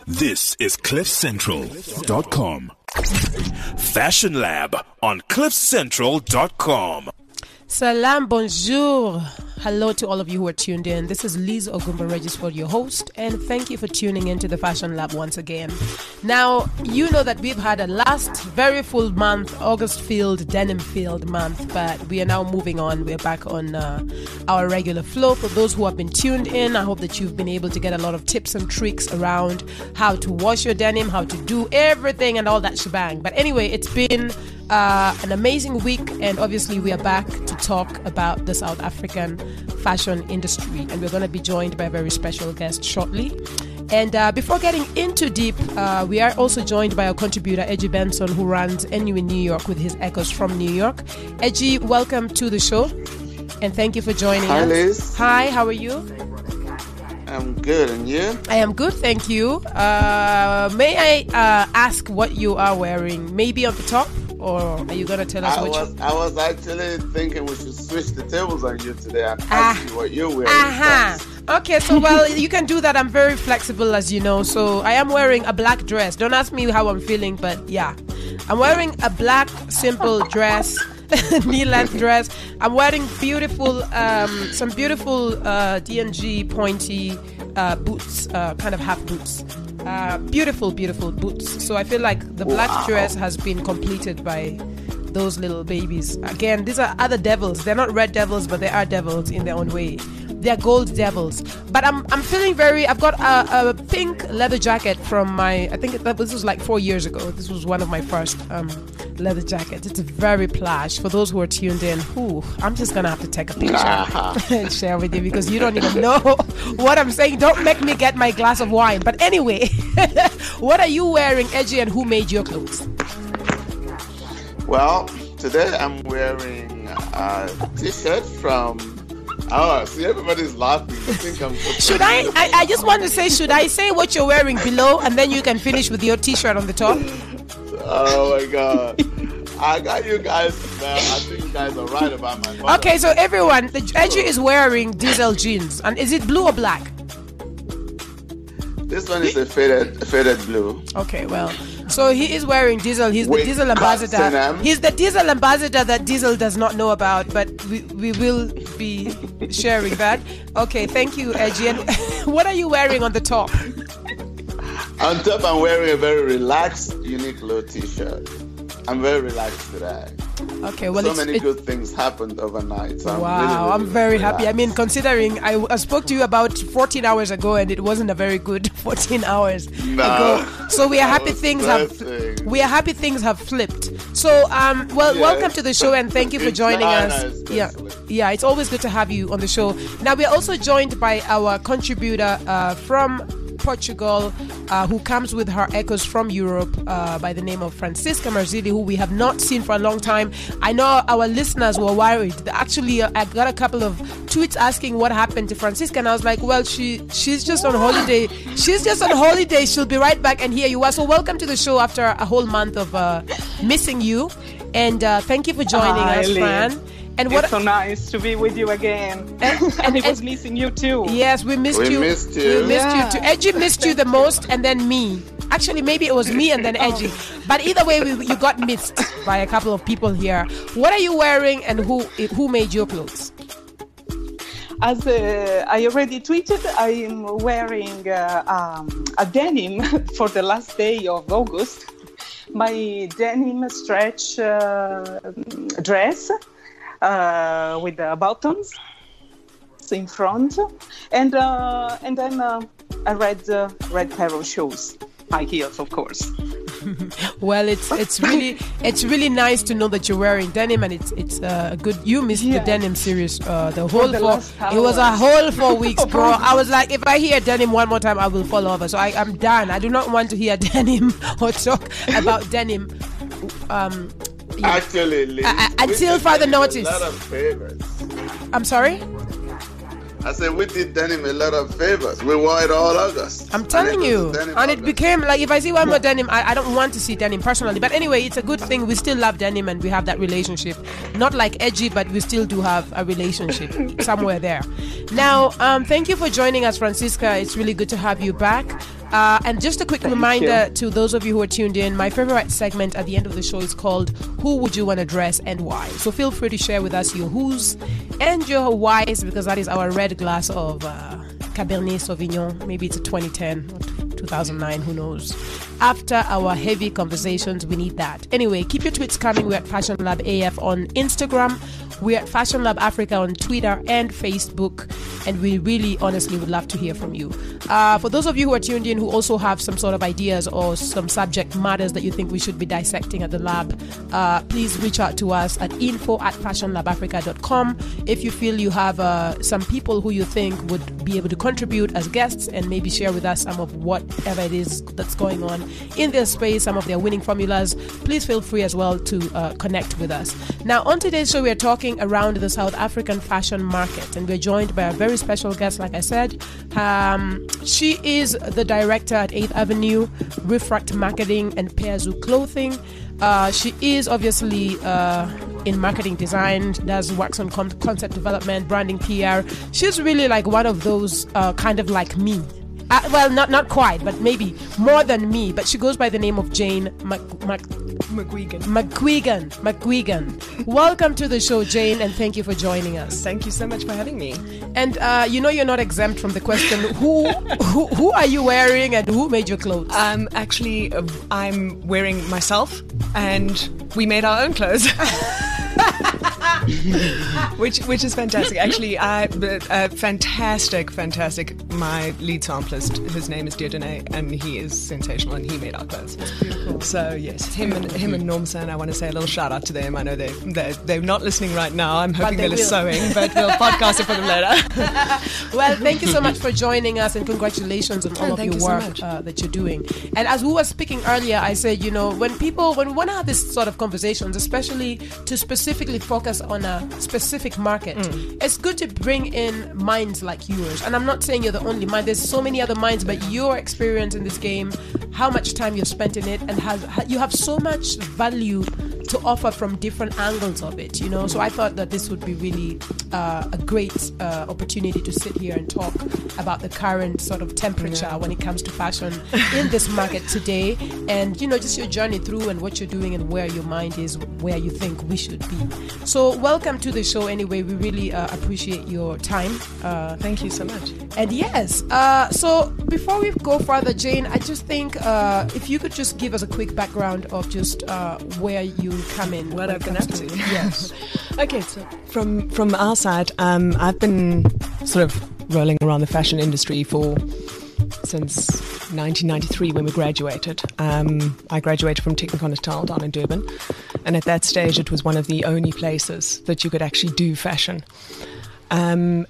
This is CliffCentral.com. Fashion Lab on CliffCentral.com. Salam, bonjour. Hello to all of you who are tuned in. This is Liz Ogumba Regisford, your host, and thank you for tuning into the Fashion Lab once again. Now, you know that we've had a last very full month, August-filled, denim-filled month, but we are now moving on. We're back on our regular flow. For those who have been tuned in, I hope that you've been able to get a lot of tips and tricks around how to wash your denim, how to do everything and all that shebang. But anyway, it's been an amazing week, and obviously we are back to talk about the South African fashion industry, and we're going to be joined by a very special guest shortly. And before getting into deep, we are also joined by our contributor Edgy Benson, who runs NU in New York with his Echoes from New York. Edgy, welcome to the show, and thank you for joining us. Hi, Liz. Hi, how are you? I'm good, and you? I am good, thank you. May I ask what you are wearing? Maybe on the top? Or are you going to tell us I was actually thinking we should switch the tables on you today and ask you what you're wearing. Okay, so well, you can do that. I'm very flexible, as you know. So I am wearing a black dress. Don't ask me how I'm feeling, but yeah. I'm wearing a black, simple dress, knee-length dress. I'm wearing beautiful, some beautiful D&G pointy boots, kind of half boots. Beautiful boots. So I feel like the black dress has been completed by those little babies. Again, these are other devils. They're not red devils, but they are devils in their own way. They're gold devils. But I'm feeling I've got a pink leather jacket from I think this was like 4 years ago. This was one of my first leather jackets. It's very plush. For those who are tuned in, I'm just going to have to take a picture and share with you, because you don't even know what I'm saying. Don't make me get my glass of wine. But anyway, what are you wearing, Edgy, and who made your clothes? Well, today I'm wearing a t-shirt from... Oh, see, everybody's laughing. I think I'm... Should I just want to say, should I say what you're wearing below, and then you can finish with your t-shirt on the top? Oh my God. I got you guys. I think you guys are right about my photo. Okay, so everyone, the Edgy is wearing diesel jeans. And is it blue or black? This one is a faded blue. Okay, well, so he is wearing diesel. He's the diesel ambassador. He's the diesel ambassador that Diesel does not know about, but we will be sharing that. Okay, thank you, Edgy. And what are you wearing on the top? On top, I'm wearing a very relaxed Uniqlo t-shirt. I'm very relaxed today. Okay, well, so many good things happened overnight. So wow, I'm very happy. I mean, considering I spoke to you about 14 hours ago, and it wasn't a very good 14 hours ago. So we are happy things have flipped. So welcome to the show, and thank you for joining us. Yeah, it's always good to have you on the show. Now we are also joined by our contributor from Portugal, who comes with her Echoes from Europe, by the name of Francisca Marzilli, who we have not seen for a long time. I know our listeners were worried. Actually, I got a couple of tweets asking what happened to Francisca, and I was like, well, she's just on holiday. She's just on holiday. She'll be right back, and here you are. So welcome to the show after a whole month of missing you, and thank you for joining us, Fran. And it's so nice to be with you again. And it was missing you too. Yes, we missed you. We missed you too. Edgy missed you the most, and then me. Actually, maybe it was me and then Edgy. But either way, you got missed by a couple of people here. What are you wearing, and who made your clothes? As I already tweeted, I am wearing a denim for the last day of August. My denim stretch dress. With the buttons in front, and then a red pair of shoes, high heels, of course. Well, it's really nice to know that you're wearing denim, and it's good. You missed the denim series, it was a whole 4 weeks, bro. I was like, if I hear denim one more time, I will fall over. So I'm done. I do not want to hear denim or talk about denim. Actually, Liz, until further notice. A lot of favors. I'm sorry? I said we did denim a lot of favors. We wore it all August. I'm telling you. And it became like, if I see one more denim, I don't want to see denim personally. But anyway, it's a good thing. We still love denim, and we have that relationship. Not like Edgy, but we still do have a relationship somewhere there. Now, thank you for joining us, Francisca. It's really good to have you back. And just a quick reminder to those of you who are tuned in, my favorite segment at the end of the show is called Who Would You Want to Dress and Why? So feel free to share with us your who's and your whys, because that is our red glass of Cabernet Sauvignon. Maybe it's a 2010 or 2009, who knows. After our heavy conversations, we need that. Anyway, keep your tweets coming. We're at Fashion Lab AF on Instagram. We're at Fashion Lab Africa on Twitter and Facebook. And we really, honestly, would love to hear from you. For those of you who are tuned in who also have some sort of ideas or some subject matters that you think we should be dissecting at the lab, please reach out to us at info@fashionlabafrica.com. If you feel you have some people who you think would be able to contribute as guests and maybe share with us some of whatever it is that's going on in their space, some of their winning formulas, please feel free as well to connect with us. Now, on today's show, we are talking around the South African fashion market, and we're joined by a very special guest, like I said. She is the director at 8th Avenue, Refract Marketing and Peazu Clothing. She is obviously in marketing design, does works on concept development, branding, PR. She's really like one of those kind of like me. Well, not quite, but maybe more than me. But she goes by the name of Jane McGuigan. Welcome to the show, Jane, and thank you for joining us. Thank you so much for having me. And you're not exempt from the question: who are you wearing, and who made your clothes? Actually, I'm wearing myself, and we made our own clothes. which is fantastic. Actually, fantastic. My lead samplist, his name is Dieudonné, and he is sensational, and he made our clothes. That's beautiful. So yes, him and Normson, I want to say a little shout out to them. I know they're not listening right now. I'm hoping they're sewing, but we'll podcast it for them later. Well, thank you so much for joining us, and congratulations on all of your work that you're doing. And as we were speaking earlier, I said, when we want to have this sort of conversations, especially to specifically focus on a specific market, it's good to bring in minds like yours. And I'm not saying you're the only mind. There's so many other minds, but your experience in this game, how much time you've spent in it, and you have so much value to offer from different angles of it, So I thought that this would be really a great opportunity to sit here and talk about the current sort of temperature when it comes to fashion in this market today, and just your journey through and what you're doing and where your mind is, where you think we should be. So welcome to the show anyway. We really appreciate your time. Thank you so much. And yes, so before we go further, Jane, I just think if you could just give us a quick background of just where you come in. What I've been up to. Yes. Okay, so from our side, I've been sort of rolling around the fashion industry since 1993 when we graduated. I graduated from Technikon down in Durban, and at that stage it was one of the only places that you could actually do fashion. And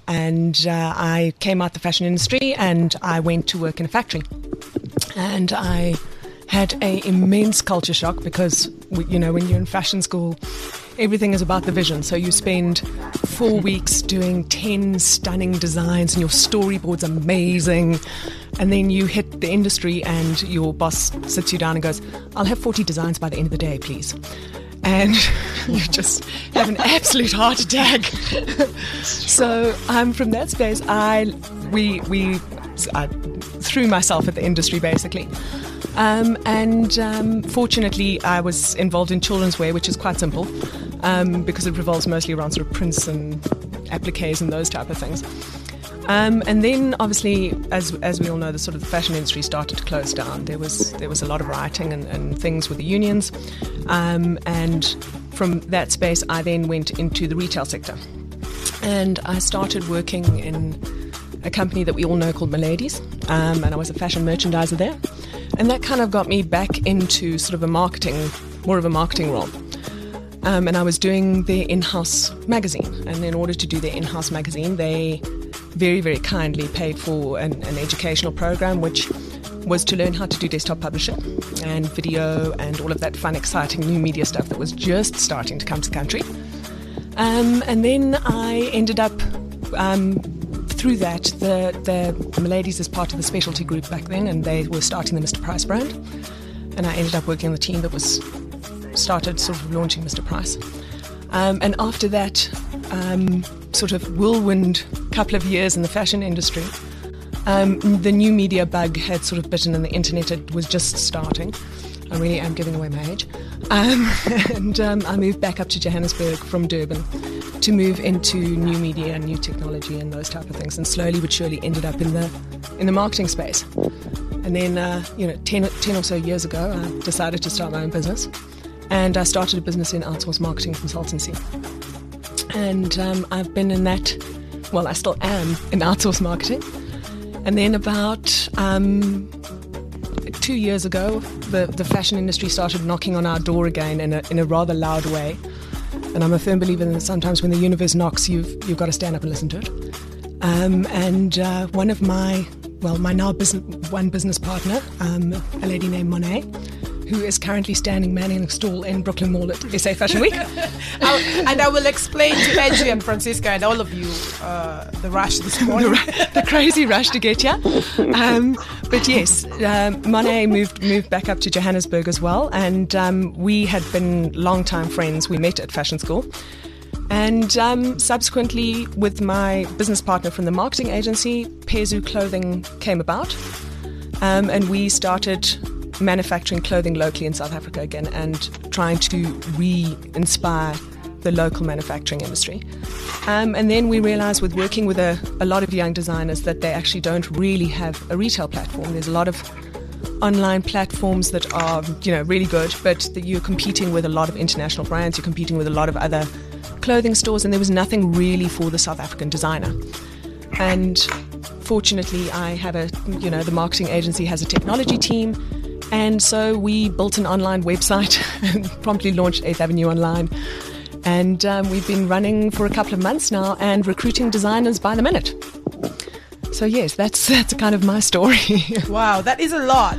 I came out the fashion industry and I went to work in a factory, and I had an immense culture shock because when you're in fashion school, everything is about the vision. So you spend 4 weeks doing 10 stunning designs and your storyboard's amazing. And then you hit the industry and your boss sits you down and goes, "I'll have 40 designs by the end of the day, please." And you just have an absolute heart attack. So from that space, I threw myself at the industry basically. Fortunately, I was involved in children's wear, which is quite simple because it revolves mostly around sort of prints and appliques and those type of things. And then, obviously, as we all know, the sort of the fashion industry started to close down. There was a lot of rioting and things with the unions. And from that space, I then went into the retail sector. And I started working in a company that we all know called Miladies. And I was a fashion merchandiser there. And that kind of got me back into sort of more of a marketing role. And I was doing their in-house magazine. And in order to do their in-house magazine, they very, very kindly paid for an educational program, which was to learn how to do desktop publishing and video and all of that fun, exciting new media stuff that was just starting to come to the country. And then I ended up, through that, the Miladies is part of the specialty group back then, and they were starting the Mr. Price brand. And I ended up working on the team that was started sort of launching Mr. Price. And after that sort of whirlwind couple of years in the fashion industry, The new media bug had sort of bitten in the internet. It was just starting. I really am giving away my age. And I moved back up to Johannesburg from Durban to move into new media and new technology and those type of things, and slowly but surely ended up in the marketing space. And then, 10 or so years ago, I decided to start my own business, and I started a business in outsourced marketing consultancy. And I've been in that, well, I still am in outsourced marketing. And then about 2 years ago, the fashion industry started knocking on our door again in a rather loud way. And I'm a firm believer that sometimes when the universe knocks, you've got to stand up and listen to it. And one of my now business partner, a lady named Monet, who is currently standing manning a stall in Brooklyn Mall at SA Fashion Week. And I will explain to Edgy and Francisca and all of you the rush this morning. the crazy rush to get you. But yes, Monet moved back up to Johannesburg as well, and we had been long-time friends. We met at fashion school. And subsequently, with my business partner from the marketing agency, Pezu Clothing came about. And we started manufacturing clothing locally in South Africa again and trying to re-inspire the local manufacturing industry. And then we realized with working with a lot of young designers that they actually don't really have a retail platform. There's a lot of online platforms that are, really good, but that you're competing with a lot of international brands, you're competing with a lot of other clothing stores, and there was nothing really for the South African designer. And fortunately, I have the marketing agency has a technology team, and so we built an online website and promptly launched 8th Avenue Online. And we've been running for a couple of months now and recruiting designers by the minute. So yes, that's kind of my story. Wow, that is a lot.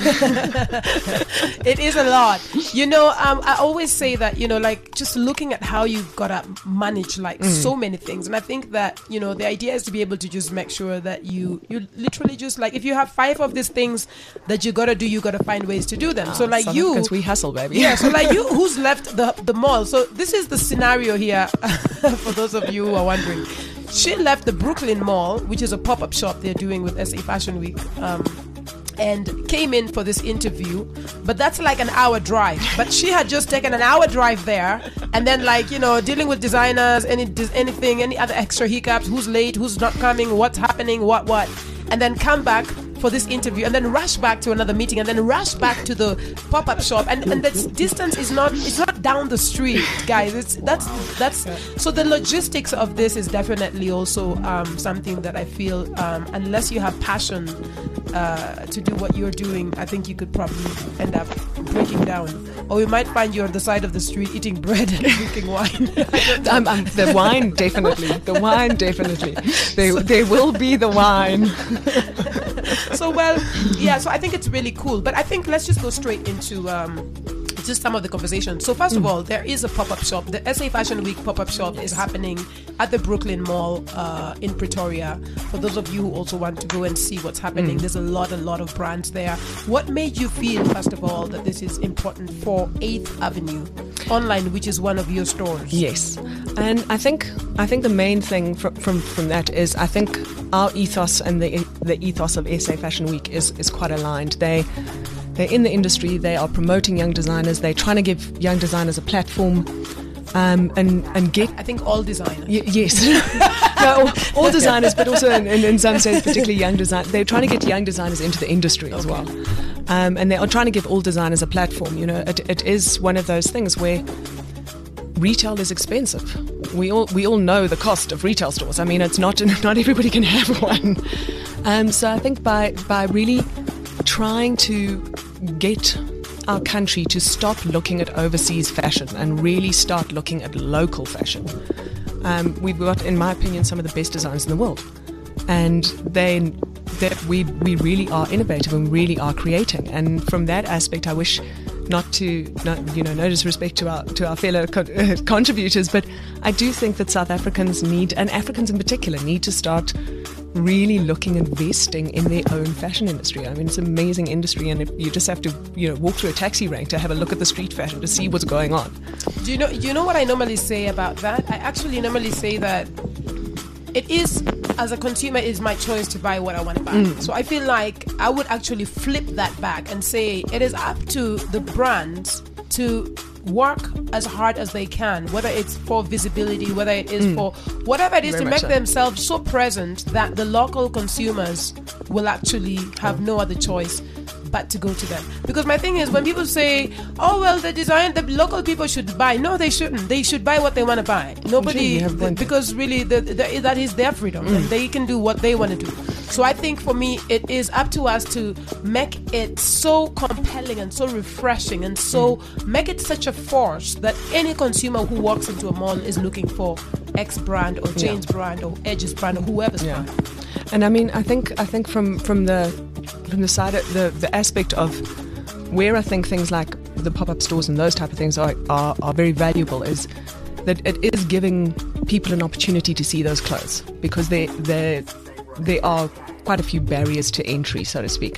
It is a lot. I always say that, just looking at how you've got to manage so many things. And I think that, the idea is to be able to just make sure that you literally just if you have 5 of these things that you got to do, you got to find ways to do them. So because we hustle, baby. Yeah, so you who's left the mall. So this is the scenario here for those of you who are wondering. She left the Brooklyn Mall, which is a pop-up shop they're doing with SA Fashion Week, and came in for this interview. But that's like an hour drive. But she had just taken an hour drive there, and then dealing with designers, anything, any other extra hiccups, who's late, who's not coming, what's happening, what, and then come back for this interview, and then rush back to another meeting, and then rush back to the pop-up shop, and that distance is not down the street, guys. That's so the logistics of this is definitely also something that I feel unless you have passion to do what you're doing, I think you could probably end up breaking down, or you might find you on the side of the street eating bread and drinking wine. The wine definitely. There will be the wine. So I think it's really cool. But I think let's just go straight into just some of the conversation. So first of all, there is a pop-up shop. The SA Fashion Week pop-up shop is happening at the Brooklyn Mall in Pretoria. For those of you who also want to go and see what's happening, there's a lot of brands there. What made you feel, first of all, that this is important for 8th Avenue Online, which is one of your stores? Yes, and I think the main thing from that is I think our ethos and the ethos of SA Fashion Week is quite aligned. They're in the industry, they are promoting young designers, they're trying to give young designers a platform and get... I think all designers. Yes. No, all designers, but also in some sense, particularly young designers. They're trying to get young designers into the industry as well. And they are trying to give all designers a platform. It is one of those things where retail is expensive. We all know the cost of retail stores. I mean, it's not everybody can have one. So I think by really trying to get our country to stop looking at overseas fashion and really start looking at local fashion. We've got, in my opinion, some of the best designs in the world. And we really are innovative and really are creating. And from that aspect, I wish no disrespect to our fellow contributors, but I do think that South Africans and Africans in particular, need to start really looking and investing in their own fashion industry. I mean, it's an amazing industry, and you just have to walk through a taxi rank to have a look at the street fashion to see what's going on. Do you know what I normally say about that? I actually normally say that it is, as a consumer, is my choice to buy what I want to buy. So I feel like I would actually flip that back and say it is up to the brands to work as hard as they can, whether it's for visibility, whether it is for whatever it is, Very to much make so. themselves so present that the local consumers will actually have no other choice but to go to them. Because my thing is, when people say, oh well, the local people should buy, no, they shouldn't. They should buy what they want to buy. Nobody, because really that is their freedom and they can do what they want to do. So I think for me, it is up to us to make it so compelling and so refreshing and so make it such a force that any consumer who walks into a mall is looking for X brand or Jane's brand or Edge's brand or whoever's brand. And I mean, I think from the side of the aspect of where I think things like the pop-up stores and those type of things are very valuable is that it is giving people an opportunity to see those clothes, because there are quite a few barriers to entry, so to speak.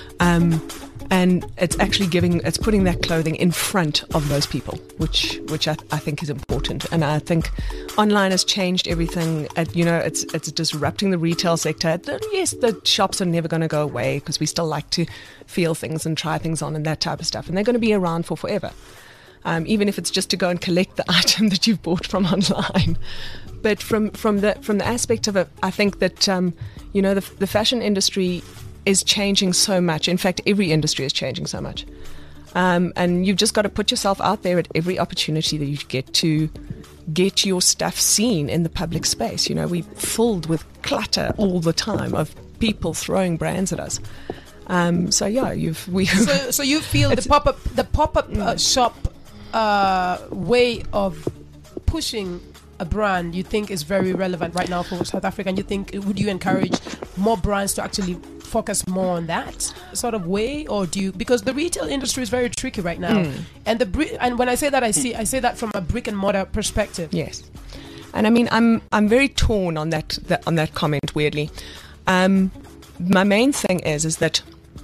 And it's actually it's putting that clothing in front of those people, which I think is important. And I think online has changed everything. It's disrupting the retail sector. Yes, the shops are never going to go away, because we still like to feel things and try things on and that type of stuff. And they're going to be around for forever, even if it's just to go and collect the item that you've bought from online. But from the aspect of it, I think that the fashion industry is changing so much. In fact, every industry is changing so much. And you've just got to put yourself out there at every opportunity that you get to get your stuff seen in the public space. We're filled with clutter all the time of people throwing brands at us. So you feel the pop-up shop way of pushing a brand you think is very relevant right now for South Africa, and would you encourage more brands to actually focus more on that sort of way, or do you, because the retail industry is very tricky right now, and when I say that, I say that from a brick and mortar perspective. Yes, and I mean I'm very torn on that comment. Weirdly, my main thing is that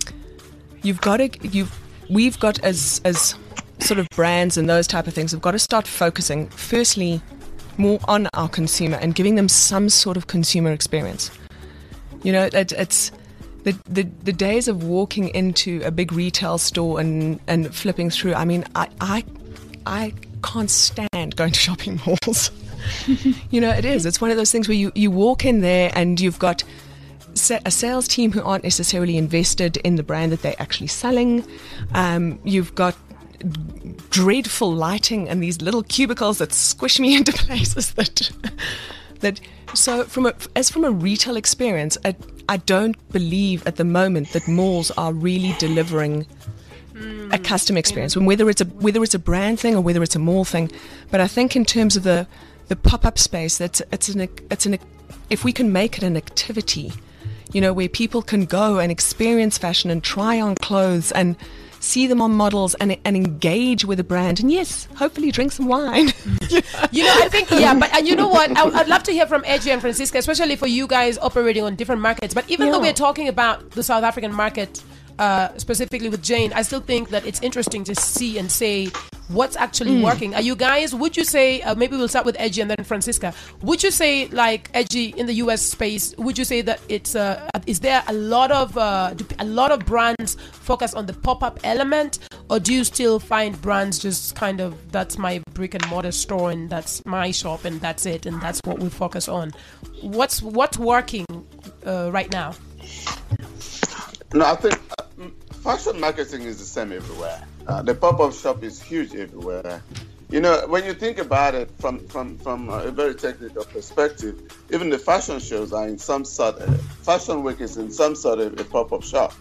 we've got as sort of brands and those type of things, we've got to start focusing firstly more on our consumer and giving them some sort of consumer experience. It's the days of walking into a big retail store and flipping through. I mean, I can't stand going to shopping malls. It's one of those things where you walk in there and you've got a sales team who aren't necessarily invested in the brand that they're actually selling. You've got dreadful lighting and these little cubicles that squish me into places that so from a retail experience, I don't believe at the moment that malls are really delivering a customer experience, and whether it's a brand thing or whether it's a mall thing. But I think in terms of the pop-up space, if we can make it an activity, where people can go and experience fashion and try on clothes and see them on models and engage with the brand, and yes, hopefully drink some wine. I think, but you know what? I'd love to hear from Edgy and Francisca, especially for you guys operating on different markets. But even though we're talking about the South African market, specifically with Jane, I still think that it's interesting to see and say what's actually working. Would you say, maybe we'll start with Edgy and then Francisca, would you say, like Edgy in the US space, would you say that it's is there a lot of brands focus on the pop-up element, or do you still find brands just kind of, that's my brick and mortar store and that's my shop and that's it and that's what we focus on? What's working right now? No, I think fashion marketing is the same everywhere. The pop-up shop is huge everywhere. When you think about it from a very technical perspective, even the fashion shows are in some sort of, Fashion Week is in some sort of a pop-up shop,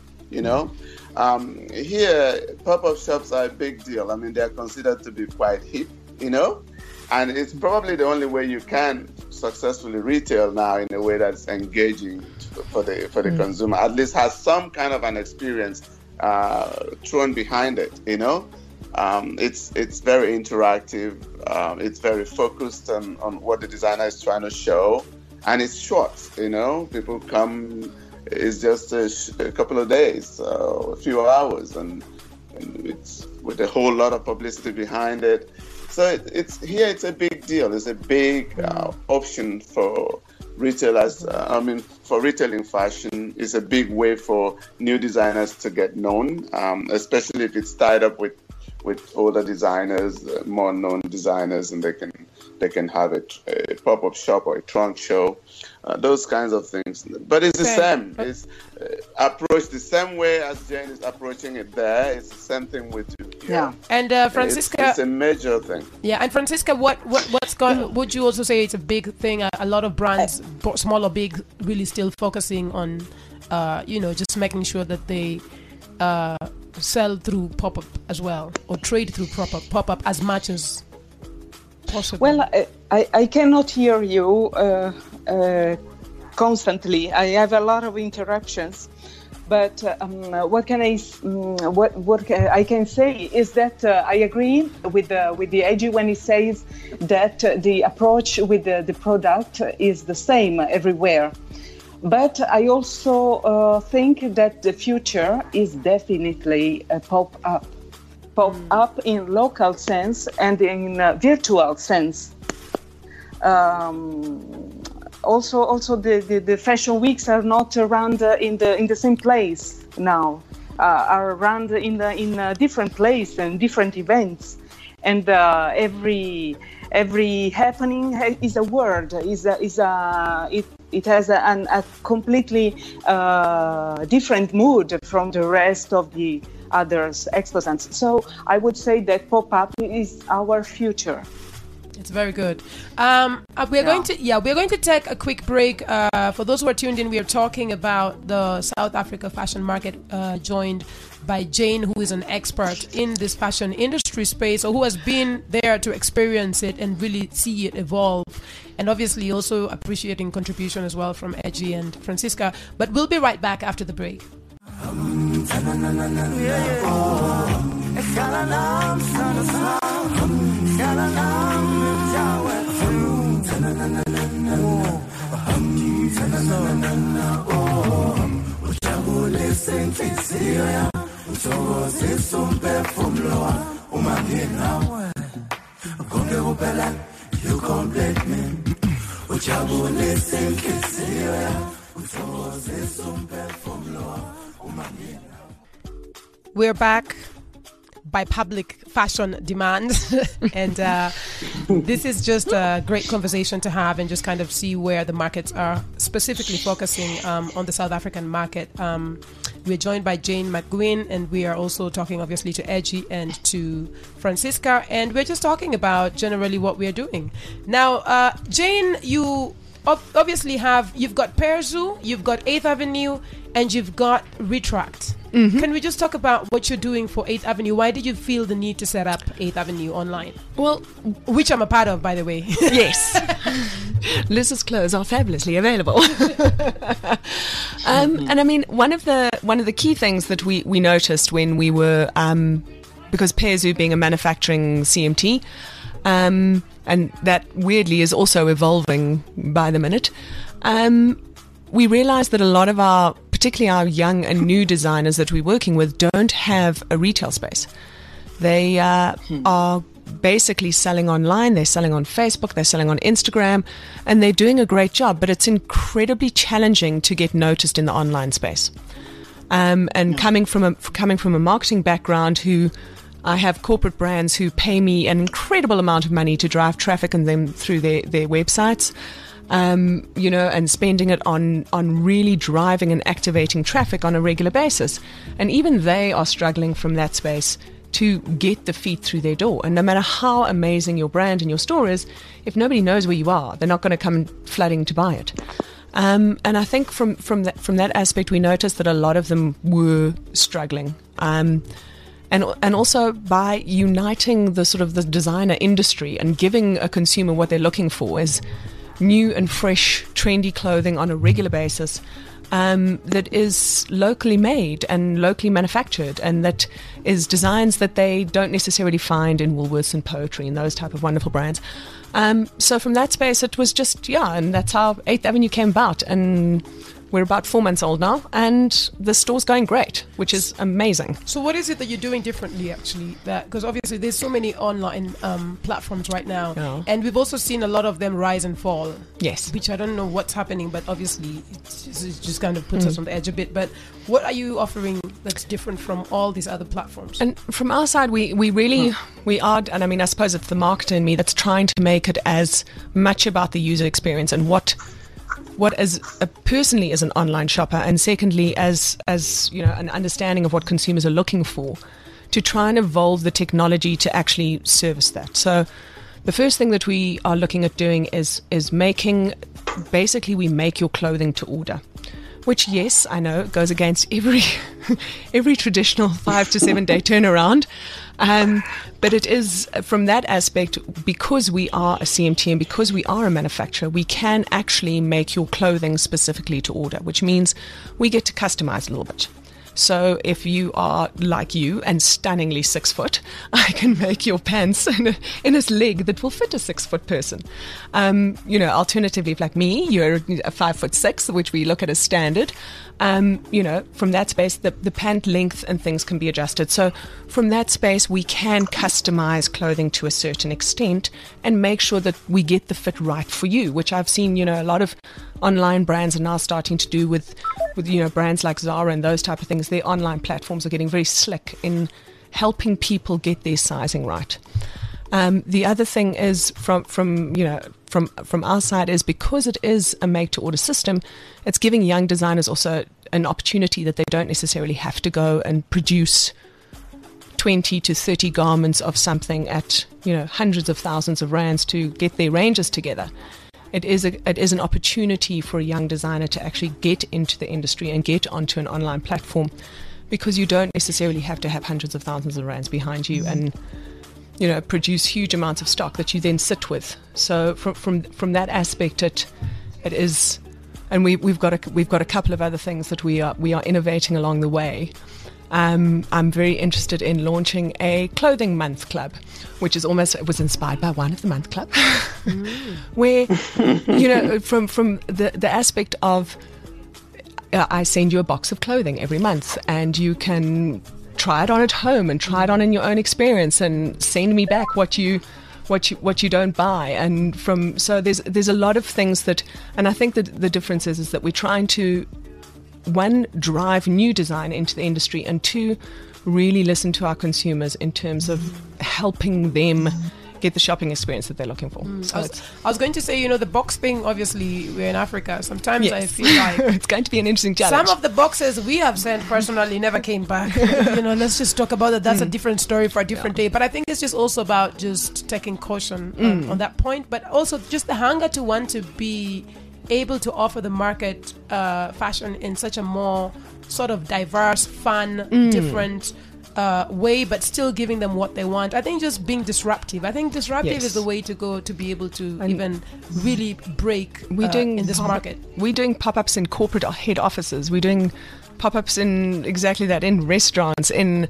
Here, pop-up shops are a big deal. I mean, they're considered to be quite hip, and it's probably the only way you can successfully retail now in a way that's engaging for the consumer, at least has some kind of an experience thrown behind it. It's very interactive. It's very focused on what the designer is trying to show, and it's short. People come. It's just a couple of days, a few hours, and it's with a whole lot of publicity behind it. So it's a big deal. It's a big option for retailers, for retailing fashion is a big way for new designers to get known, especially if it's tied up with older designers, more known designers, and they can have a pop-up shop or a trunk show, those kinds of things. But it's the same. It's approached the same way as Jane is approaching it there. It's the same thing with you. Yeah. And Francisca, it's a major thing. Yeah, and Francisca, what's gone? Would you also say it's a big thing? A lot of brands, small or big, really still focusing on, just making sure that they sell through pop-up as well, or trade through pop-up as much as possible. Well, I cannot hear you constantly. I have a lot of interruptions. But what I can say is that I agree with the AG when he says that the approach with the product is the same everywhere. But I also think that the future is definitely a pop-up in local sense and in virtual sense. Also, the fashion weeks are not around in the same place now. Are around in a different place and different events, and every happening is a word. It has a completely different mood from the rest of the others exposants. So I would say that pop-up is our future. It's very good. We're going to take a quick break. For those who are tuned in, we are talking about the South Africa fashion market, joined by Jane, who is an expert in this fashion industry space, or who has been there to experience it and really see it evolve. And obviously also appreciating contribution as well from Edgy and Francisca. But we'll be right back after the break. You complete me. We're back by public fashion demand. And this is just a great conversation to have and just kind of see where the markets are specifically focusing on the South African market. We're joined by Jane McGuinn, and we are also talking obviously to Edgy and to Francisca, and we're just talking about generally what we're doing. Now, Jane, you obviously you've got Perzu, you've got 8th Avenue, and you've got Retract. Mm-hmm. Can we just talk about what you're doing for 8th Avenue? Why did you feel the need to set up 8th Avenue online? Well, which I'm a part of, by the way. Yes. Liz's clothes are fabulously available. And I mean, one of the key things that we noticed when we were, because Perzu being a manufacturing CMT, and that weirdly is also evolving by the minute, we realized that a lot of particularly our young and new designers that we're working with don't have a retail space. They are basically selling online, they're selling on Facebook, they're selling on Instagram, and they're doing a great job, but it's incredibly challenging to get noticed in the online space. And coming from a marketing background, I have corporate brands who pay me an incredible amount of money to drive traffic and them through their websites. And spending it on really driving and activating traffic on a regular basis. And even they are struggling from that space to get the feet through their door. And no matter how amazing your brand and your store is, if nobody knows where you are, they're not going to come flooding to buy it. And I think from that aspect, we noticed that a lot of them were struggling. And also by uniting the sort of the designer industry and giving a consumer what they're looking for is new and fresh, trendy clothing on a regular basis that is locally made and locally manufactured, and that is designs that they don't necessarily find in Woolworths and Poetry and those type of wonderful brands. So from that space, it was just, and that's how 8th Avenue came about. And we're about 4 months old now, and the store's going great, which is amazing. So what is it that you're doing differently, actually? Because obviously there's so many online platforms right now, Yeah. and we've also seen a lot of them rise and fall. Yes. Which I don't know what's happening, but obviously it just kind of puts us on the edge a bit. But what are you offering that's different from all these other platforms? And from our side, we really, we are, and I mean, I suppose it's the marketer in me that's trying to make it as much about the user experience and what as personally as an online shopper, and secondly as you know, an understanding of what consumers are looking for, to try and evolve the technology to actually service that. So the first thing that we are looking at doing is making, basically we make your clothing to order, which, yes, I know goes against every traditional 5 to 7 day turnaround. But it is, from that aspect, because we are a CMT and because we are a manufacturer, we can actually make your clothing specifically to order, which means we get to customize a little bit. So if you are like you and stunningly 6 foot, I can make your pants in a leg that will fit a 6 foot person. You know, alternatively, if like me, you're a 5'6", which we look at as standard. You know, from that space, the pant length and things can be adjusted. So from that space, we can customize clothing to a certain extent and make sure that we get the fit right for you, which I've seen, you know, a lot of online brands are now starting to do with you know, brands like Zara and those type of things. Their online platforms are getting very slick in helping people get their sizing right. The other thing is from our side is, because it is a make to order system, it's giving young designers also an opportunity that they don't necessarily have to go and produce 20 to 30 garments of something at, you know, hundreds of thousands of rands to get their ranges together. It is an opportunity for a young designer to actually get into the industry and get onto an online platform, because you don't necessarily have to have hundreds of thousands of rands behind you and, you know, produce huge amounts of stock that you then sit with. So from that aspect, it is, and we've got a couple of other things that we are innovating along the way. I'm very interested in launching a clothing month club, which is it was inspired by One of the Month Club, where, you know, from the aspect of, I send you a box of clothing every month and you can try it on at home and try it on in your own experience and send me back what you don't buy. And so there's a lot of things that, and I think that the difference is that we're trying to, one, drive new design into the industry, and two, really listen to our consumers in terms of helping them get the shopping experience that they're looking for. So I was going to say, you know, the box thing, obviously we're in Africa. Sometimes yes. I feel like it's going to be an interesting challenge. Some of the boxes we have sent personally never came back. You know, let's just talk about it. That's a different story for a different day. But I think it's just also about just taking caution on that point, but also just the hunger to want to be able to offer the market fashion in such a more sort of diverse, fun, different way, but still giving them what they want. I think just being disruptive. I think disruptive Yes. is the way to go to be able to even really break doing in this market. We're doing pop-ups in corporate head offices. We're doing pop-ups in exactly that, in restaurants, in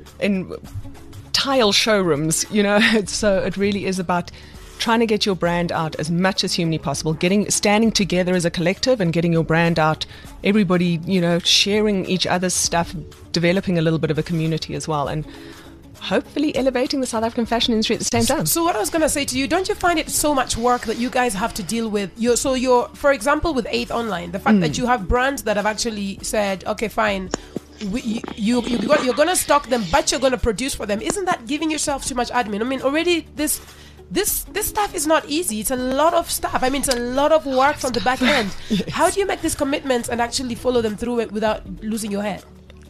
tile showrooms, you know. So it really is about trying to get your brand out as much as humanly possible, standing together as a collective and getting your brand out, everybody, you know, sharing each other's stuff, developing a little bit of a community as well, and hopefully elevating the South African fashion industry at the same time. So what I was going to say to you, don't you find it so much work that you guys have to deal with? For example, with 8th Online, the fact that you have brands that have actually said, okay, fine, you're going to stock them, but you're going to produce for them. Isn't that giving yourself too much admin? I mean, already this stuff is not easy. It's a lot of stuff. I mean, it's a lot of work from the back end. Yes. How do you make these commitments and actually follow them through it without losing your head?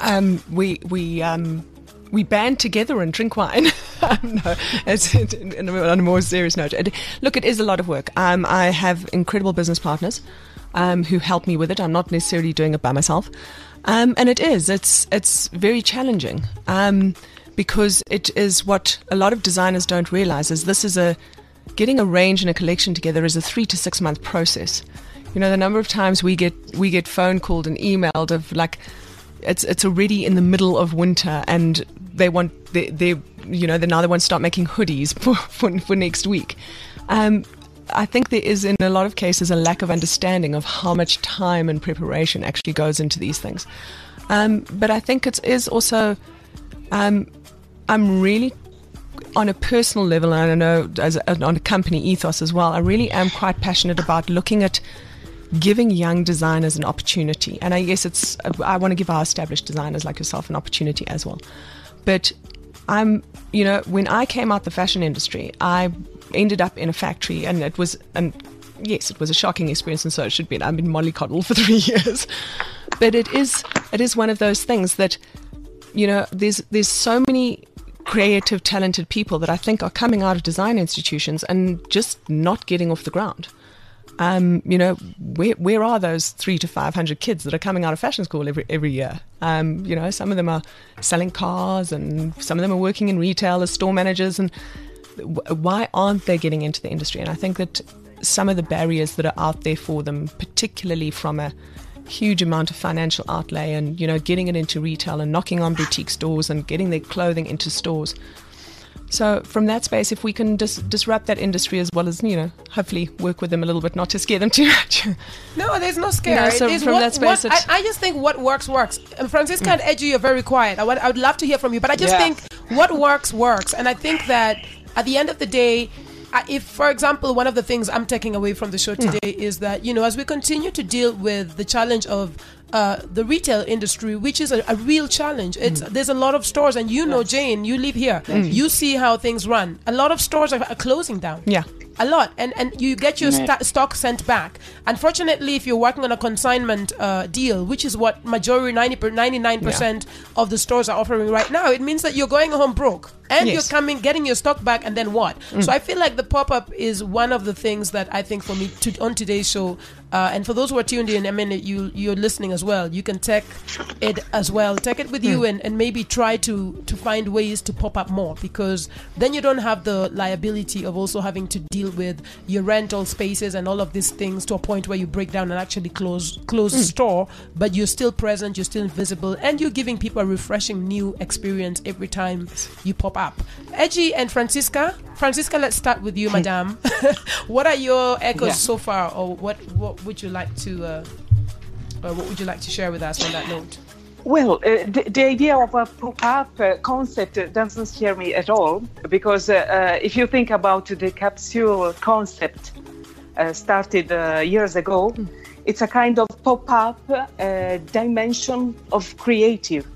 We band together and drink wine. No, on a more serious note. Look, it is a lot of work. I have incredible business partners who help me with it. I'm not necessarily doing it by myself. And it's very challenging. Because it is what a lot of designers don't realize is getting a range and a collection together is a 3 to 6 month process. You know, the number of times we get phone called and emailed of like, it's already in the middle of winter and they now they want to start making hoodies for next week. I think there is, in a lot of cases, a lack of understanding of how much time and preparation actually goes into these things. But I think it is also, I'm really, on a personal level, and I know on a company ethos as well, I really am quite passionate about looking at giving young designers an opportunity. And I guess I want to give our established designers like yourself an opportunity as well. But when I came out the fashion industry, I ended up in a factory, and it was a shocking experience, and so it should be. I've been mollycoddled for 3 years. But it is one of those things that, there's so many creative, talented people that I think are coming out of design institutions and just not getting off the ground. Where are those 300 to 500 kids that are coming out of fashion school every year? Some of them are selling cars, and some of them are working in retail as store managers. And why aren't they getting into the industry? And I think that some of the barriers that are out there for them, particularly from a huge amount of financial outlay and, getting it into retail and knocking on boutique stores and getting their clothing into stores. So from that space, if we can disrupt that industry as well as, hopefully work with them a little bit, not to scare them too much. No, there's no scare. So from that space, I just think what works. And Francisca and Edgy, you're very quiet. I would love to hear from you, but I just think what works. And I think that at the end of the day, if, for example, one of the things I'm taking away from the show today is that, as we continue to deal with the challenge of the retail industry, which is a real challenge. There's a lot of stores, and Jane, you live here. You see how things run. A lot of stores are closing down. Yeah. A lot. And you get your stock sent back. Unfortunately, if you're working on a consignment deal, which is what majority, 99% of the stores are offering right now, it means that you're going home broke. And you're getting your stock back, and then what? So I feel like the pop-up is one of the things that I think for me on today's show, and for those who are tuned in, I mean, you're listening as well. You can take it as well. Take it with you and maybe try to find ways to pop up more, because then you don't have the liability of also having to deal with your rental spaces and all of these things to a point where you break down and actually close the store, but you're still present, you're still visible, and you're giving people a refreshing new experience every time you pop up. Edgy and Francisca, let's start with you, madam. What are your echoes so far, or what would you like to share with us on that note? Well, the idea of a pop-up concept doesn't scare me at all, because if you think about the capsule concept started years ago, it's a kind of pop-up dimension of creating.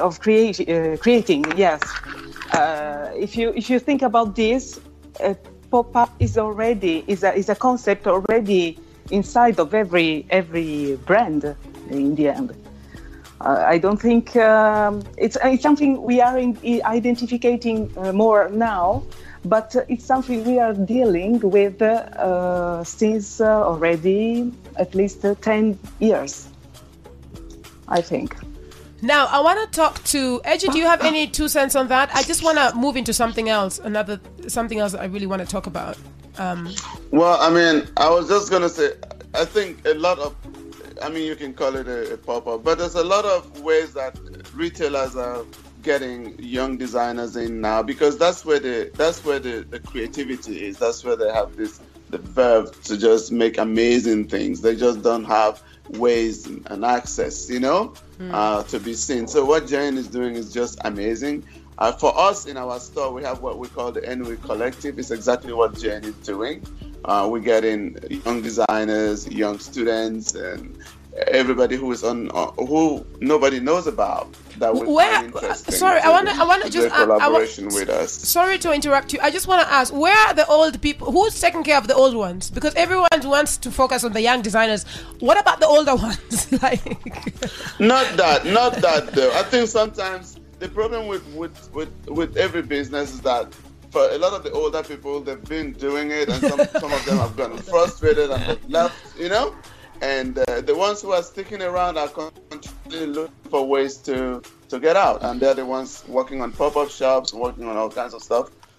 Yes. If you think about this, pop-up is a concept already inside of every brand in the end. I don't think it's something we are identifying more now, but it's something we are dealing with since already at least 10 years, I think. Now, I want to talk to Edgy. Do you have any 2 cents on that? I just want to move into something else that I really want to talk about. Well, I mean, I was just going to say, I think you can call it a pop-up, but there's a lot of ways that retailers are getting young designers in now, because that's where the creativity is. That's where they have the verve to just make amazing things. They just don't have ways and access, to be seen. So what Jane is doing is just amazing. For us in our store, we have what we call the NW Collective. It's exactly what Jane is doing. We get in young designers, young students, and everybody who is who nobody knows about that would find interesting. Sorry, I want to just collaboration with us. Sorry to interrupt you. I just want to ask, where are the old people? Who's taking care of the old ones? Because everyone wants to focus on the young designers. What about the older ones? Not that though. I think sometimes the problem with every business is that for a lot of the older people, they've been doing it, and some of them have gotten frustrated and they've left, And the ones who are sticking around are constantly looking for ways to get out, and they're the ones working on pop-up shops, working on all kinds of stuff.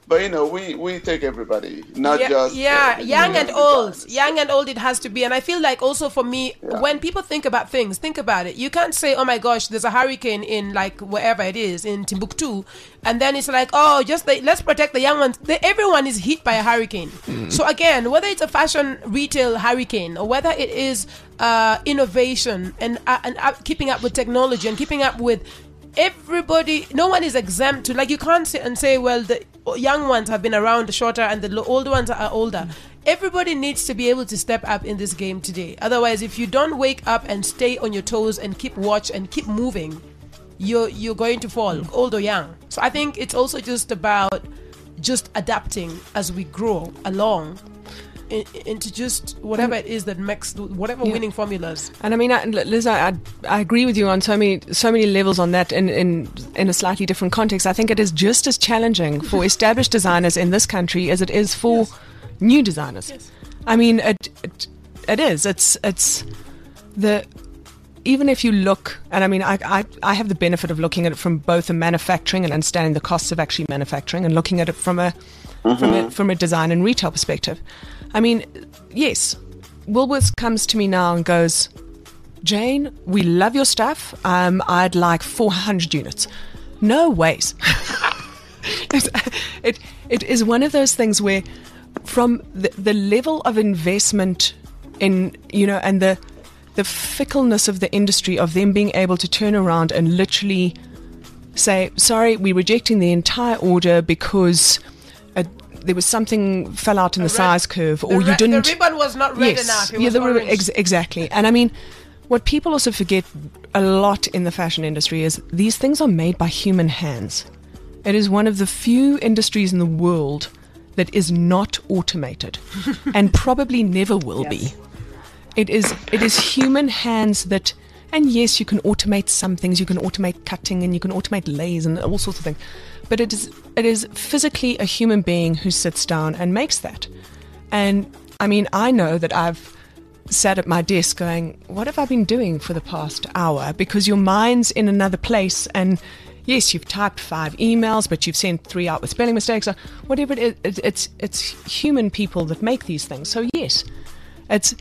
But we take everybody, not just young and old. Young and old, it has to be. And I feel like also for me, when people think about things, think about it. You can't say, oh my gosh, there's a hurricane in like wherever it is in Timbuktu, and then it's like, oh, let's protect the young ones. Everyone is hit by a hurricane. So again, whether it's a fashion retail hurricane or whether it is innovation and keeping up with technology and keeping up with everybody, no one is exempt to, like, you can't sit and say, well, the young ones have been around shorter and the older ones are older. Everybody needs to be able to step up in this game today. Otherwise, if you don't wake up and stay on your toes and keep watch and keep moving, you're going to fall, old or young. So I think it's also just about just adapting as we grow along into just whatever it is that makes whatever winning formulas. And I mean, Liz, I agree with you on so many levels on that. In a slightly different context, I think it is just as challenging for established designers in this country as it is for new designers. Yes. I mean, it is. It's the. Even if you look, and I mean, I have the benefit of looking at it from both a manufacturing and understanding the costs of actually manufacturing, and looking at it from a design and retail perspective. I mean, yes, Woolworths comes to me now and goes, Jane, we love your stuff. I'd like 400 units. No ways. It is one of those things where, from the level of investment in, and the fickleness of the industry, of them being able to turn around and literally say, sorry, we're rejecting the entire order because there was something fell out in the size curve, or you didn't. The ribbon was not red enough. It was orange. Exactly. And I mean, what people also forget a lot in the fashion industry is these things are made by human hands. It is one of the few industries in the world that is not automated, and probably never will be. It is human hands that. And yes, you can automate some things. You can automate cutting, and you can automate layers and all sorts of things. But it is physically a human being who sits down and makes that. And I mean, I know that I've sat at my desk going, what have I been doing for the past hour? Because your mind's in another place, and yes, you've typed 5 emails, but you've sent 3 out with spelling mistakes or whatever it is. It's human people that make these things. So yes, it's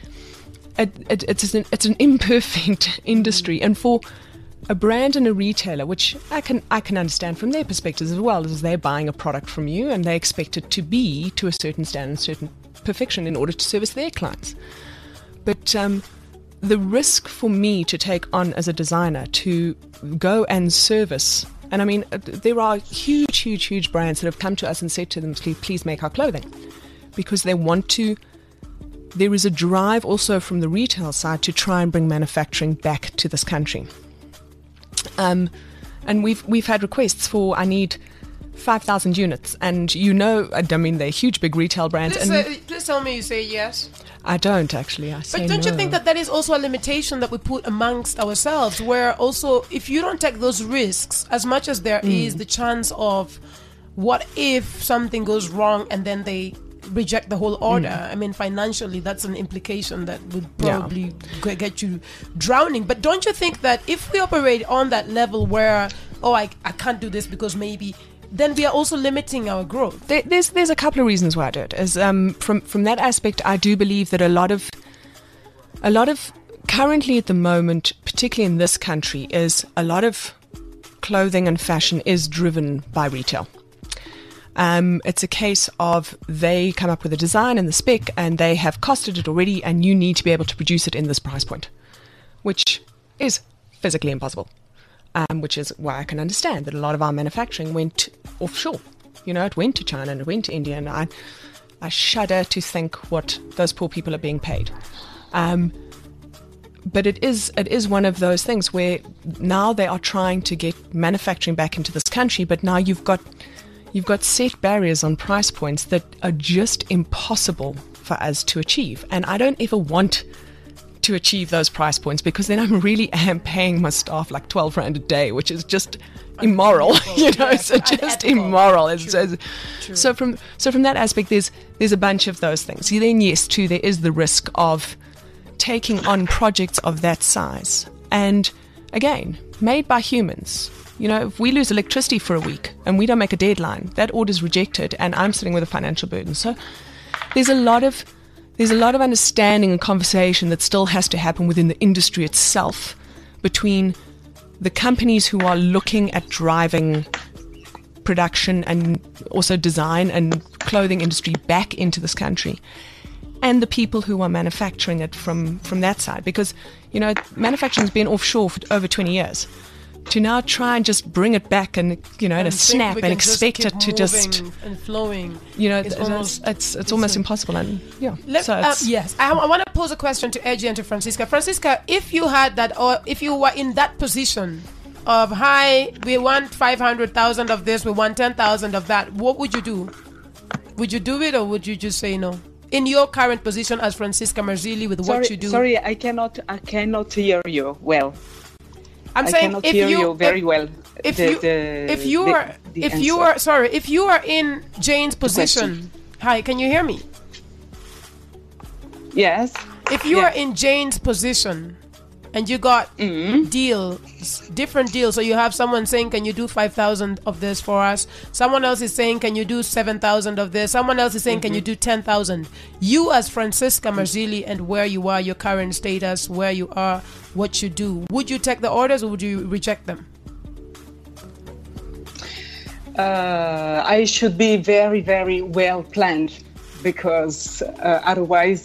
an imperfect industry, and for a brand and a retailer, which I can understand from their perspectives as well, as they're buying a product from you and they expect it to be to a certain standard, certain perfection in order to service their clients. But the risk for me to take on as a designer to go and service, and I mean, there are huge brands that have come to us and said to them, please make our clothing, because they want to. There is a drive also from the retail side to try and bring manufacturing back to this country. And we've had requests for, I need 5,000 units, and I mean, they're huge, big retail brands. Please tell me you say yes. I don't actually. I say But don't no. you think that is also a limitation that we put amongst ourselves, where also if you don't take those risks, as much as there is the chance of what if something goes wrong and then they reject the whole order. I mean, financially, that's an implication that would probably get you drowning. But don't you think that if we operate on that level where, I can't do this because maybe, then we are also limiting our growth? There's a couple of reasons why I do it. As from that aspect, I do believe that a lot of currently at the moment, particularly in this country, is a lot of clothing and fashion is driven by retail. It's a case of they come up with a design and the spec, and they have costed it already, and you need to be able to produce it in this price point, which is physically impossible. Which is why I can understand that a lot of our manufacturing went offshore. It went to China and it went to India, and I shudder to think what those poor people are being paid. But it is one of those things where now they are trying to get manufacturing back into this country, but now you've got set barriers on price points that are just impossible for us to achieve. And I don't ever want to achieve those price points, because then I really am paying my staff like 12 rand a day, which is just immoral. It's just immoral. So from that aspect, there's a bunch of those things. Then yes, too, there is the risk of taking on projects of that size, and again, made by humans. You know, if we lose electricity for a week and we don't make a deadline, that order's rejected, and I'm sitting with a financial burden. So there's a lot of understanding and conversation that still has to happen within the industry itself between the companies who are looking at driving production and also design and clothing industry back into this country, and the people who are manufacturing it from that side. Because, you know, manufacturing's been offshore for over 20 years. To now try and just bring it back and, you know, in a snap and expect it to just and flowing, you know, it's almost impossible. And yeah, yes, I want to pose a question to Edgy and to Francisca. Francisca, if you had that, or if you were in that position of, hi, we want 500,000 of this, we want 10,000 of that, what would you do? Would you do it, or would you just say no? In your current position as Francisca Marzilli, with what you do. Sorry, I cannot hear you well. I'm saying if you very well. If you are in Jane's position, hi, can you hear me? Yes. If you are in Jane's position, and you got different deals, so you have someone saying, can you do 5,000 of this for us? Someone else is saying, can you do 7,000 of this? Someone else is saying, can you do 10,000? You as Francisca Marzilli, and where you are, your current status, where you are, what you do, would you take the orders or would you reject them? I should be very, very well planned, because otherwise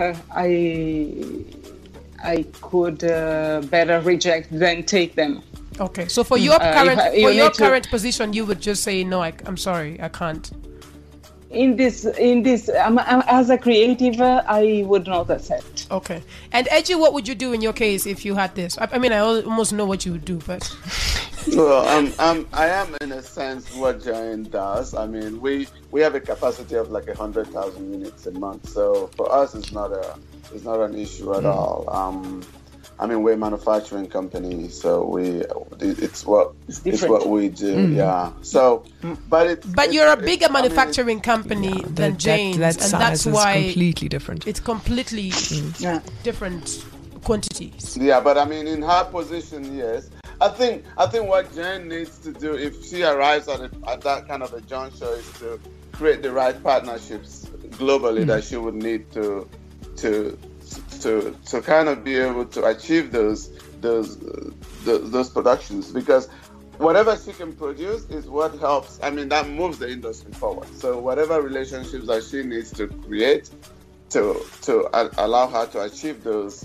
I could better reject than take them. Okay, so for your current position, you would just say no. I'm sorry, I can't. In this, as a creative, I would not accept. Okay, and Edgy, what would you do in your case if you had this? I mean, I almost know what you would do, but. Well, I am in a sense what Jane does. I mean, we have a capacity of like 100,000 units a month, so for us, it's not an issue at all. I mean, we're a manufacturing company, so it's what we do. Yeah. So, but you're a bigger manufacturing company than Jane's, and that's why it's completely different. It's completely different quantities. Yeah, but I mean, in her position, yes. I think what Jane needs to do, if she arrives at that kind of a juncture, is to create the right partnerships globally that she would need to kind of be able to achieve those productions, because whatever she can produce is what helps. I mean, that moves the industry forward. So whatever relationships that she needs to create to allow her to achieve those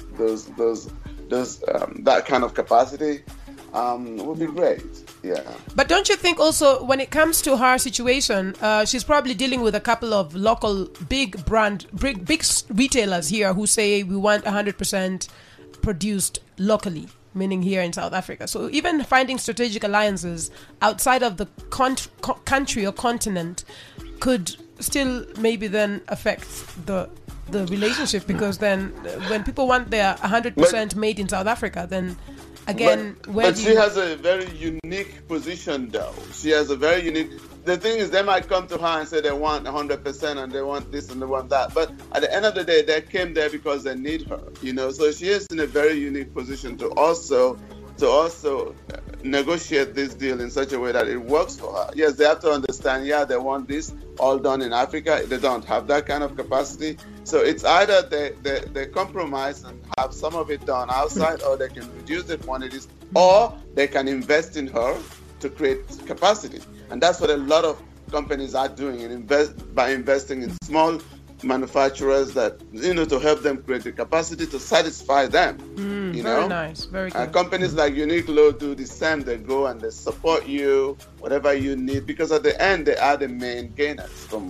that kind of capacity would be great. Yeah. But don't you think also, when it comes to her situation, she's probably dealing with a couple of local big retailers here who say we want 100% produced locally, meaning here in South Africa. So even finding strategic alliances outside of the country or continent could still maybe then affect the relationship, because then when people want their 100% made in South Africa, then again, she has a very unique position, though. She has a very unique. The thing is, they might come to her and say they want 100% and they want this and they want that. But at the end of the day, they came there because they need her. You know, so she is in a very unique position to also negotiate this deal in such a way that it works for her. Yes, they have to understand. Yeah, they want this all done in Africa. They don't have that kind of capacity. So it's either they compromise and have some of it done outside, or they can reduce the quantities, or they can invest in her to create capacity. And that's what a lot of companies are doing, and by investing in small manufacturers that, to help them create the capacity to satisfy them. Very nice, very good. Companies like Uniqlo do the same. They go and they support you, whatever you need, because at the end they are the main gainers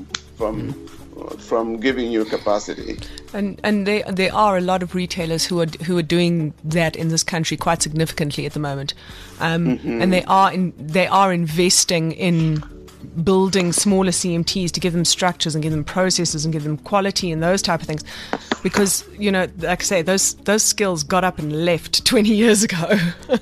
from giving you capacity. And there are a lot of retailers who are doing that in this country quite significantly at the moment, and they are investing in building smaller CMTs to give them structures and give them processes and give them quality and those type of things, because like I say, those skills got up and left 20 years ago.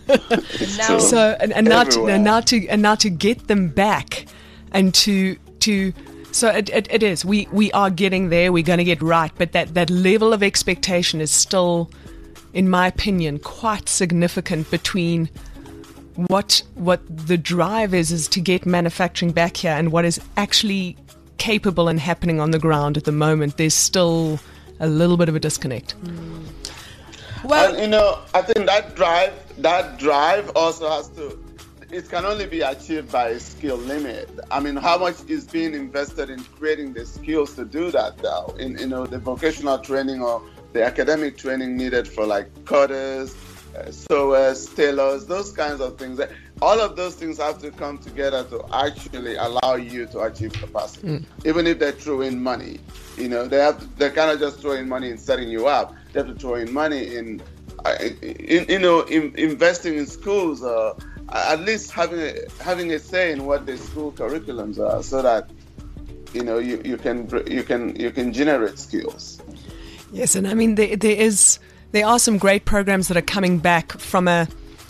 Now to get them back and to so it is. We are getting there. We're going to get right, but that level of expectation is still, in my opinion, quite significant between what the drive is to get manufacturing back here, and what is actually capable and happening on the ground at the moment, there's still a little bit of a disconnect. Well, and, I think that drive also has to. It can only be achieved by a skill limit. I mean, how much is being invested in creating the skills to do that, though? In the vocational training or the academic training needed for like coders, sewers, tailors, those kinds of things. All of those things have to come together to actually allow you to achieve capacity. Even if they throw in money, they cannot just throw in money in setting you up. They have to throw in money in investing in schools. At least having a say in what the school curriculums are, so that you can generate skills. Yes, and I mean there are some great programs that are coming back from a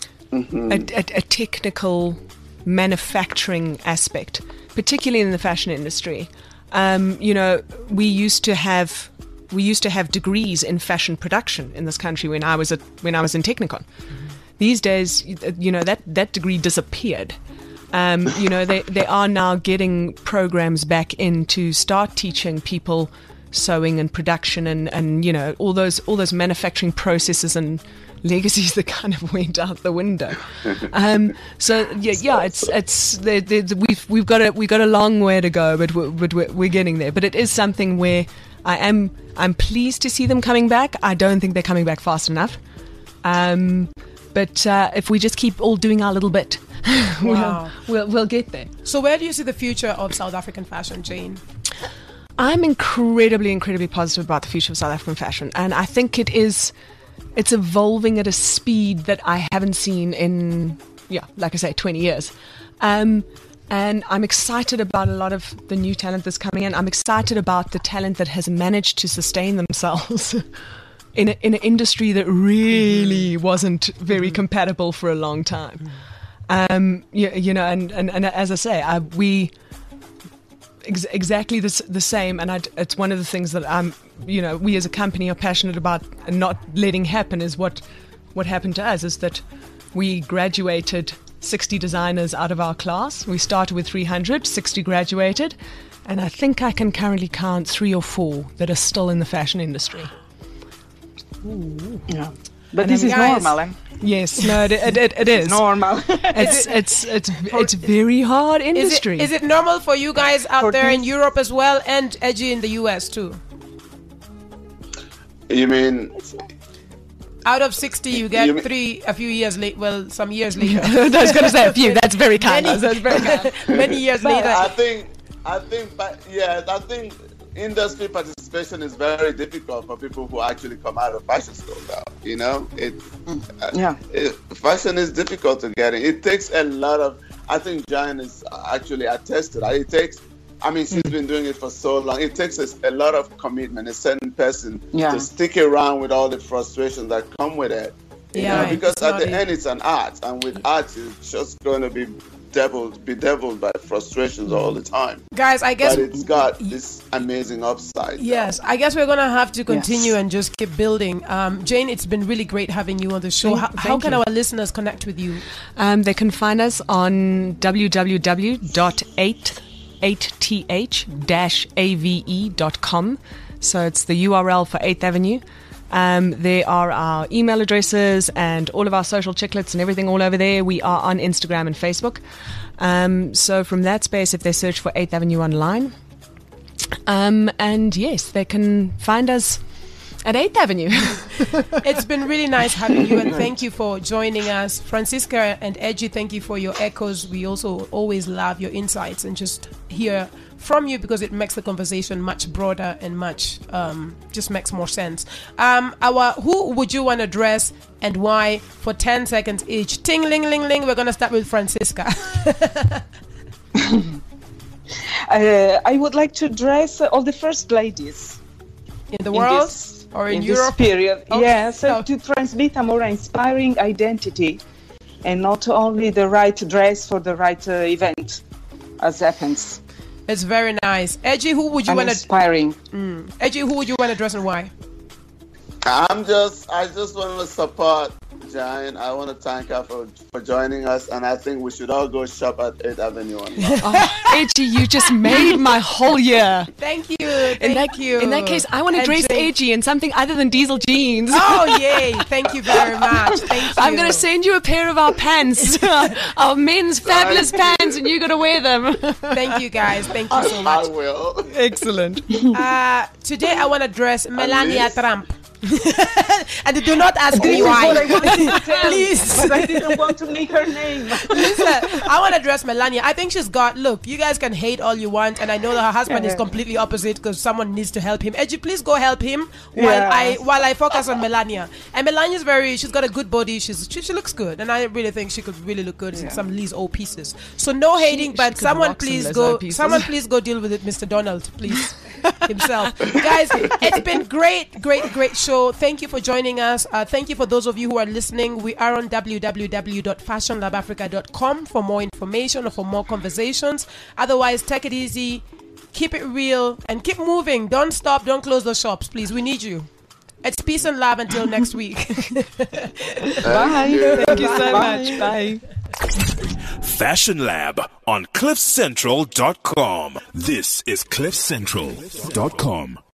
technical manufacturing aspect, particularly in the fashion industry. We used to have degrees in fashion production in this country when I was in Technikon. These days, that degree disappeared. They are now getting programs back in to start teaching people sewing and production and all those manufacturing processes and legacies that kind of went out the window. We've got a long way to go, but we're getting there. But it is something where I'm pleased to see them coming back. I don't think they're coming back fast enough. But if we just keep all doing our little bit, we'll get there. So where do you see the future of South African fashion, Jane? I'm incredibly positive about the future of South African fashion. And I think it's evolving at a speed that I haven't seen in, like I say, 20 years. And I'm excited about a lot of the new talent that's coming in. I'm excited about the talent that has managed to sustain themselves in an industry that really wasn't very compatible for a long time. And as I say, we exactly the same. And it's one of the things that we as a company are passionate about and not letting happen. Is what happened to us is that we graduated 60 designers out of our class. We started with 300, 60 graduated, and I think I can currently count 3 or 4 that are still in the fashion industry. Ooh. Yeah, but this is normal. Eh? Yes, no, it is normal. It's very hard industry. Is it normal for you guys out there in Europe as well, and Edgy in the US too? You mean? Out of 60, you get 3 a few years late. Well, some years later. I was going to say a few. That's very kind. Many years later. I think industry participation is very difficult for people who actually come out of fashion school now. Fashion is difficult to get in. It takes a lot of, I think Jan is actually attested. She's been doing it for so long. It takes a lot of commitment, a certain person to stick around with all the frustrations that come with it. Because at the end it's an art, and with art it's just going to be bedeviled by frustrations all the time. Guys, I guess... But it's got this amazing upside. Yes, I guess we're going to have to continue and just keep building. Jane, it's been really great having you on the show. How can our listeners connect with you? They can find us on www.8th-ave.com. So it's the URL for 8th Avenue. There are our email addresses and all of our social chiclets and everything all over there. We are on Instagram and Facebook. So from that space, if they search for 8th Avenue online, and yes, they can find us at 8th Avenue. It's been really nice having you, and thank you for joining us. Francisca and Edgy, thank you for your echoes. We also always love your insights and just hear from you, because it makes the conversation much broader and much just makes more sense. Who would you want to address and why for 10 seconds each? Ting ling ling ling. We're going to start with Francisca. I would like to address all the first ladies in the world or in Europe. This period. Okay. Yes, to transmit a more inspiring identity and not only the right dress for the right event, as happens. It's very nice. Edgy, who would you want to inspiring? Edgy, who would you want to address and why? I just want to support Jane. I want to thank her for joining us, and I think we should all go shop at 8th Avenue on Edgy, you just made my whole year. Thank you. In that case, I want to dress edgy in something other than diesel jeans. Oh, yay. Thank you very much. Thank you. I'm going to send you a pair of our pants, our men's fabulous pants, and you're going to wear them. Thank you, guys. Thank you so much. I will. Excellent. Today, I want to dress Melania Trump. And do not ask me why. Please. But I didn't want to make her name. Listen, I want to dress Melania. I think she's got, look, you guys can hate all you want, and I know that her husband is completely opposite because someone needs to help him. Edgy, please go help him while I focus on Melania. And Melania's she's got a good body. She looks good, and I really think she could really look good in some of these old pieces. So no hating, but someone please go deal with it, Mr. Donald, please. Himself. Guys, it's been great show. Thank you for joining us. Thank you for those of you who are listening. We are on www.fashionlabafrica.com for more information or for more conversations. Otherwise, take it easy, keep it real, and keep moving. Don't stop, don't close the shops, please. We need you. It's peace and love until next week. Bye. Thank you so much. Bye. Fashion Lab on CliffCentral.com. This is CliffCentral.com.